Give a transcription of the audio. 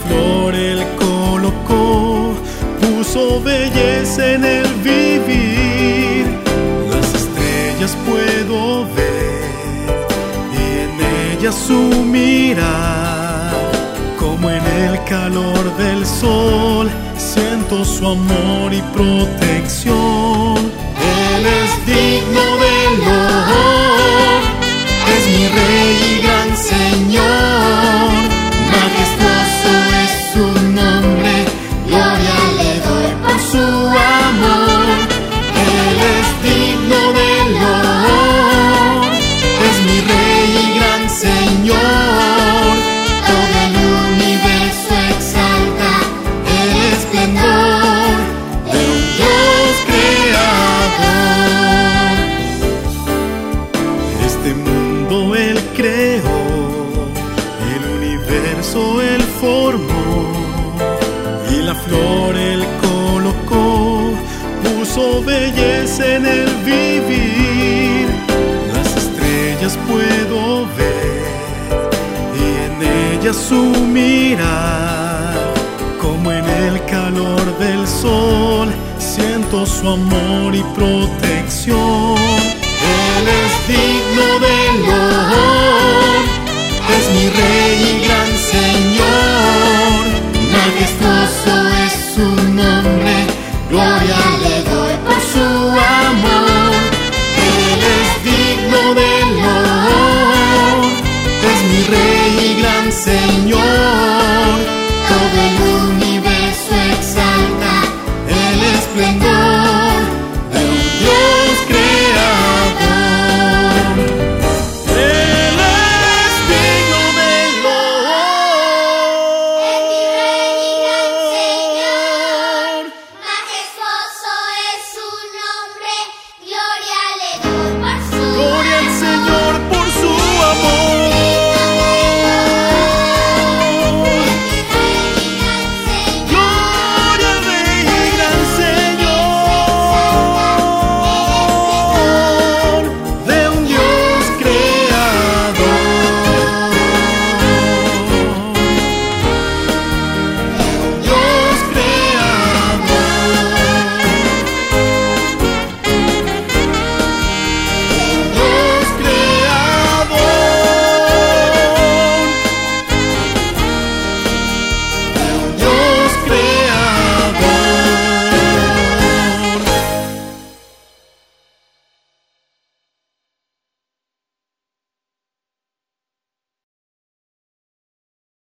flor Él colocó, puso belleza en el vivir. Las estrellas puedo ver y en ellas su mirar. Como en el calor del sol siento su amor y protección. Él es digno de loor, es mi Rey y gran Señor. Majestuoso es su nombre, gloria le doy por su amor. Él es digno de loor, es mi Rey y gran Señor. Todo el universo exalta el esplendor de un Dios creador. Este mundo Él creó, el universo Él formó, y la flor Él colocó, puso belleza en el vivir. Las estrellas puedo ver y en ellas su mirar. Como en el calor del sol siento su amor y protección. Él es digno de loor, es mi Rey y gran Señor. Majestuoso es su nombre, gloria a